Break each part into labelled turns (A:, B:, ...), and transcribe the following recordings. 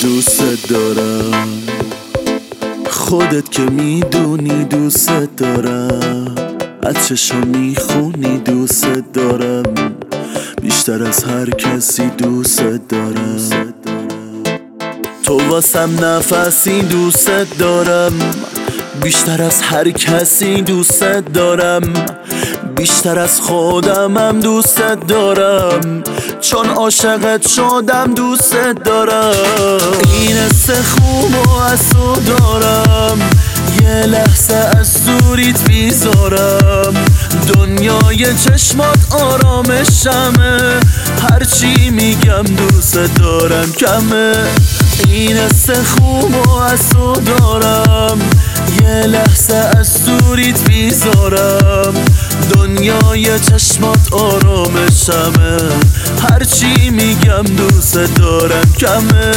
A: دوست دارم، خودت که میدونی دوست دارم، از چشم میخونی دوست دارم، بیشتر از هر کسی دوست دارم. تو واسم نفسی دوست دارم، بیشتر از هر کسی دوست دارم، بیشتر از خودمم دوست دارم، چون عاشقت شدم دوست دارم. این استخومو از تو دارم، یه لحظه از دوریت بیزارم، دنیای چشمات آرامشمه، هرچی میگم دوست دارم کمه. این استخومو از تو دارم، یه لحظه از دوریت بیزارم، دنیای چشمات آرامشمه، هرچی میگم دوست دارم کمه.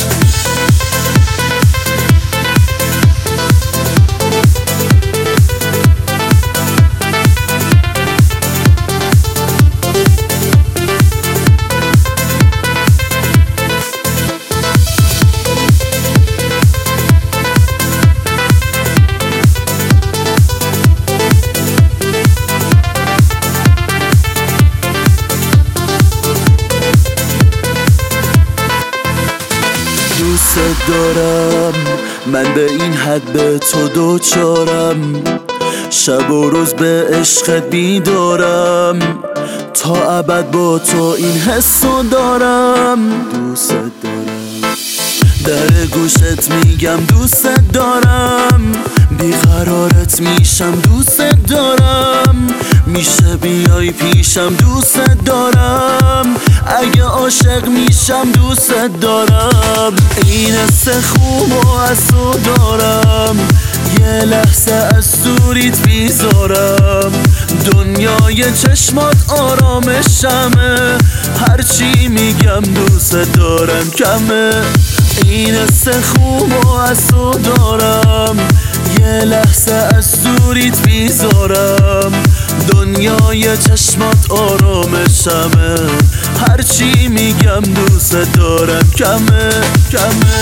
A: دوست دارم، من به این حد به تو دوچارم، شب و روز به عشقت بیدارم، تا ابد با تو این حسو دارم. دوست دارم، در گوشت میگم دوست دارم، بیقرارت میشم دوست دارم، میشه بیای پیشم دوست دارم، اگه عاشق میشم دوست دارم. این استخومو از تو دارم، یه لحظه از دوریت بیزارم، دنیای چشمات آرامشمه، هرچی میگم دوست دارم کمه. این استخومو از تو دارم، یه لحظه از دوریت بیزارم، دنیای چشمات آرامشمه، هرچی میگم دوست دارم کمه کمه.